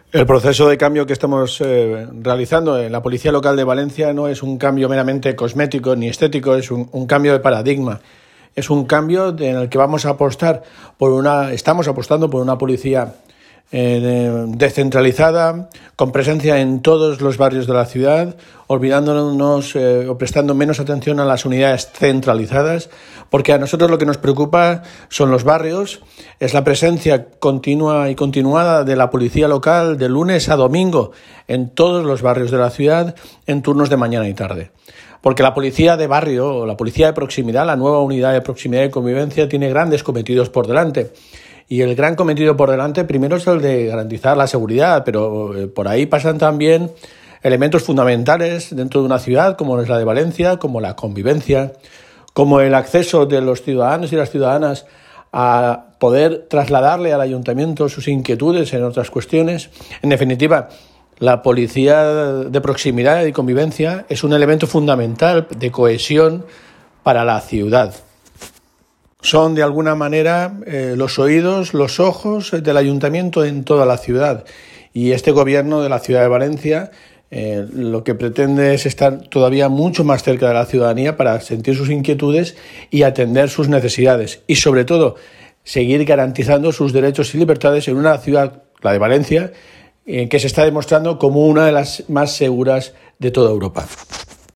El proceso de cambio que estamos realizando en la Policía Local de Valencia no es un cambio meramente cosmético ni estético, es un cambio de paradigma. Es un cambio en el que estamos apostando por una policía descentralizada, con presencia en todos los barrios de la ciudad, olvidándonos o prestando menos atención a las unidades centralizadas, porque a nosotros lo que nos preocupa son los barrios, es la presencia continua y continuada de la policía local de lunes a domingo en todos los barrios de la ciudad en turnos de mañana y tarde. Porque la policía de barrio o la policía de proximidad, la nueva unidad de proximidad y convivencia, tiene grandes cometidos por delante. Y el gran cometido por delante primero es el de garantizar la seguridad, pero por ahí pasan también elementos fundamentales dentro de una ciudad como es la de Valencia, como la convivencia, como el acceso de los ciudadanos y las ciudadanas a poder trasladarle al ayuntamiento sus inquietudes en otras cuestiones. En definitiva, la policía de proximidad y convivencia es un elemento fundamental de cohesión para la ciudad. Son de alguna manera los oídos, los ojos del ayuntamiento en toda la ciudad. Y este gobierno de la ciudad de Valencia lo que pretende es estar todavía mucho más cerca de la ciudadanía para sentir sus inquietudes y atender sus necesidades. Y sobre todo, seguir garantizando sus derechos y libertades en una ciudad, la de Valencia, que se está demostrando como una de las más seguras de toda Europa.